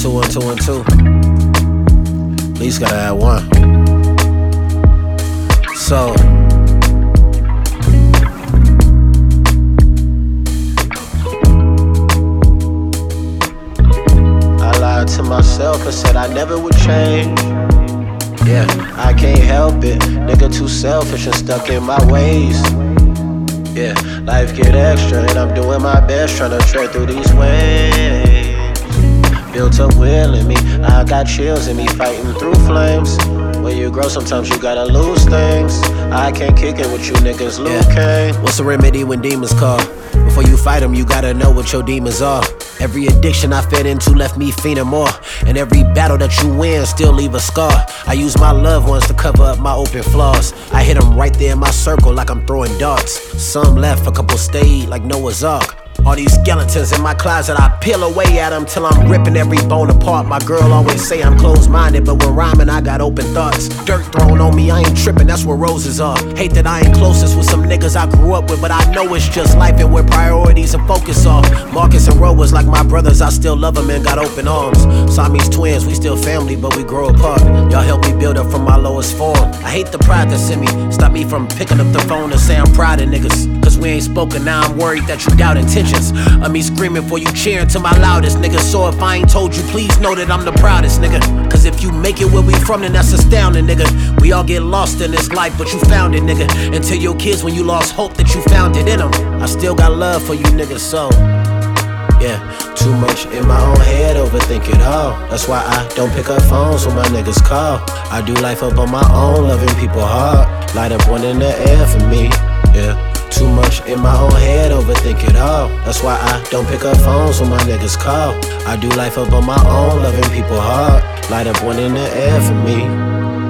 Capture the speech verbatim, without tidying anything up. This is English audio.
Two and two and two. At least gotta add one. So I lied to myself and said I never would change. Yeah, I can't help it. Nigga too selfish and stuck in my ways. Yeah, life get extra and I'm doing my best trying to tread through these waves. Built up will in me, I got chills in me fighting through flames. When you grow sometimes you gotta lose things. I can't kick it with you niggas, Luke Kane. What's the remedy when demons call? Before you fight them, you gotta know what your demons are. Every addiction I fed into left me fiending more. And every battle that you win still leave a scar. I use my loved ones to cover up my open flaws. I hit them right there in my circle like I'm throwing darts. Some left, a couple stayed like Noah's Ark. All these skeletons in my closet, I peel away at them till I'm ripping every bone apart. My girl always say I'm closed-minded, but when rhyming I got open thoughts. Dirt thrown on me, I ain't tripping, that's where roses are. Hate that I ain't closest with some niggas I grew up with, but I know it's just life and where priorities and focus are. Marcus and Roe was like my brothers, I still love them and got open arms. Siamese twins, we still family, but we grow apart. Y'all help me build up from my lowest form. I hate the pride that's in me, stop me from picking up the phone and say I'm proud of niggas. Cause we ain't spoken, now I'm worried that you doubt intentions. Of me screaming for you, cheering to my loudest, nigga. So if I ain't told you, please know that I'm the proudest, nigga. Cause if you make it where we from, then that's astounding, nigga. We all get lost in this life, but you found it, nigga. And tell your kids when you lost hope that you found it in them. I still got love for you, nigga, so yeah, too much in my own head, overthink it all. That's why I don't pick up phones when my niggas call. I do life up on my own, loving people hard. Light up one in the air for me, yeah. Too much in my own head, overthink it all. That's why I don't pick up phones when my niggas call. I do life up on my own, loving people hard. Light up one in the air for me.